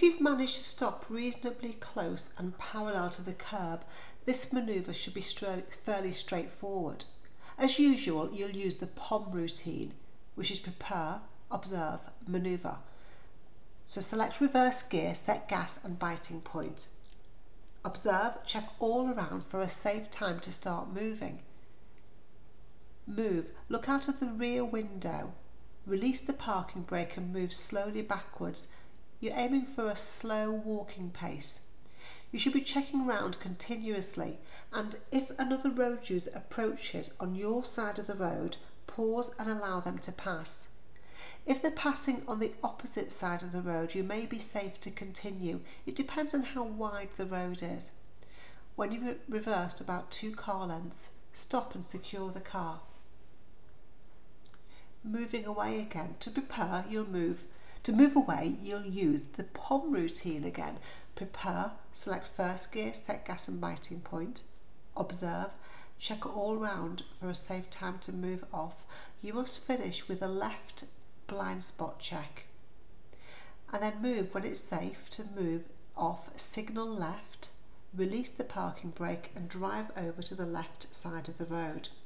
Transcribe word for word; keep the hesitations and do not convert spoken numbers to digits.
If you've managed to stop reasonably close and parallel to the curb, this manoeuvre should be straight, fairly straightforward. As usual, you'll use the P O M routine, which is prepare, observe, manoeuvre. So select reverse gear, set gas and biting point. Observe, check all around for a safe time to start moving. Move, look out of the rear window. Release the parking brake and move slowly backwards. You're aiming for a slow walking pace. You should be checking round continuously, and if another road user approaches on your side of the road, pause and allow them to pass. If they're passing on the opposite side of the road, you may be safe to continue. It depends on how wide the road is. When you've reversed about two car lengths, stop and secure the car. Moving away again. To prepare, you'll move. To move away, you'll use the P O M routine again. Prepare, select first gear, set gas and biting point. Observe, check all round for a safe time to move off. You must finish with a left blind spot check. And then move when it's safe to move off, signal left, release the parking brake and drive over to the left side of the road.